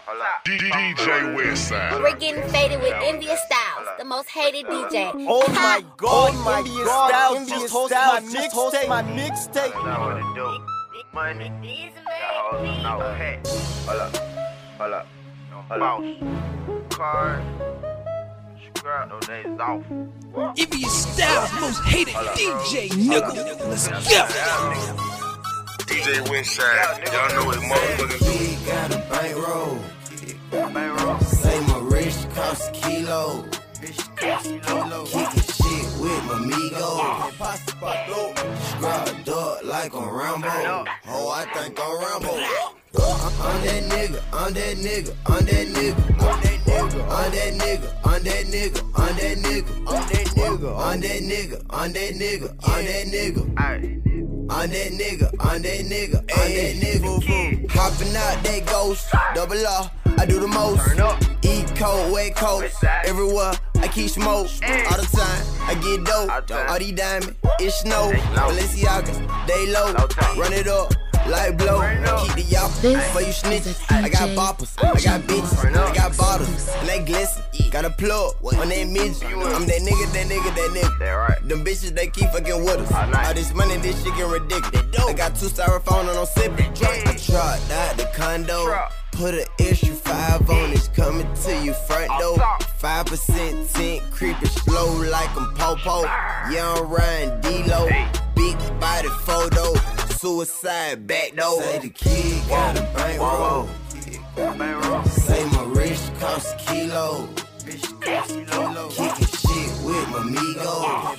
DJ Westside. We're getting faded with Envious Styles, the most hated DJ. Oh my God, Envious Styles just host my mixtape. That's what it do. Money. No pay. Hold up. Boss. Card. Scrap, no days off. Envious Styles, most hated DJ, nigga. Let's go. DJ Westside. Y'all know what motherfuckers do. He got a bankroll. Say my wrist cost a kilo. Kicking shit with my amigo. Scrub dog like on Rambo. Oh, I think I'm Rambo. I'm that nigga, I'm that nigga, I'm that nigga, I'm that nigga, I'm that nigga, I'm that nigga, I'm that nigga, I'm that nigga, I'm that nigga, I'm that nigga, I'm that nigga. I'm that nigga, I'm that nigga, I'm that nigga. Hopping out that ghost, double R, I do the most. Eat cold, wet cold, everywhere I keep smoke. All the time, I get dope. All these diamonds, it snow. Balenciagas, they low. Run it up. Like blow, keep the y'all for you snitches. I got boppers, I got bitches, I got bottles, and they glisten. Got a plug on that midget. I'm that nigga, that nigga, that nigga. Them bitches, they keep fucking with us. All this money, this shit get ridiculous. I got 2 styrofoam and I'm sipping. I tried out the condo, put an extra 5 on, it's coming to you front door. 5% tint, creeping slow like I'm Popo. Young Ryan D-Lo, big body photo. Suicide back door. Say the kid got a bankroll. Say my wrist cost a kilo. Kicking shit with my amigo.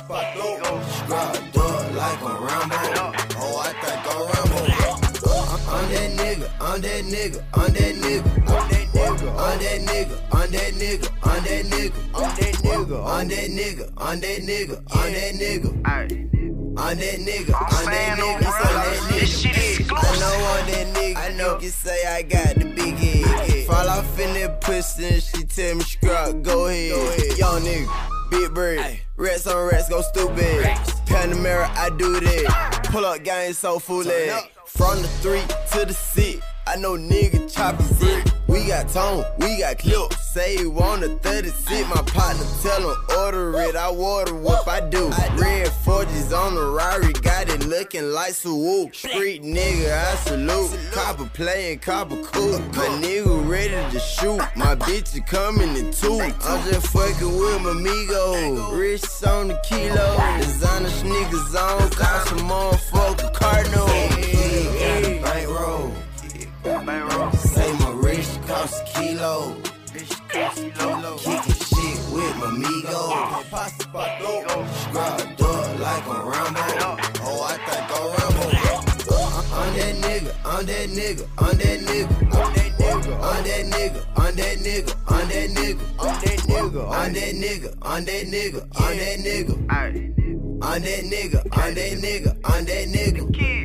Scrub dog like on Rambo. Oh, I think I'm Rambo. I'm that nigga, I'm that nigga, I'm that nigga, I'm that nigga, I'm that nigga, I'm that nigga, I'm that nigga, I'm that nigga, I'm that nigga, I'm that nigga, I'm that nigga. I'm that nigga, I'm that nigga, I'm that nigga. This shit is exclusive. I know I'm that nigga, I know you say I got the big head. Fall off in that pussy and she tell me scrap, go ahead. Young nigga, big bird, rats on rats, go stupid. Panamera, I do that. Pull up gang so foolish. From the 3 to the 6, I know nigga chopping zip. We got tone, we got clip. Say you want a 36, my partner tell him order it. I water what I do. Red 40s on the Rari, got it looking like swoop. Street nigga, I salute. Copper playing, copper cool. My nigga ready to shoot. My bitch is coming in 2. I'm just fucking with my amigo. Rich on the kilo. Designer sneakers on, cost some motherfucking Cardinal. Bankroll. Say my wrist cost a kilo. Kicking shit with my amigo. Scrub dog like on Rambo. Oh, I think I'm Rambo. I'm that nigga, I'm that nigga, I'm that nigga, I'm that nigga, I'm that nigga, I'm that nigga, I'm that nigga, I'm that nigga, I'm that nigga, I'm that nigga, I'm that nigga, I'm that nigga, I'm that nigga, I'm that nigga.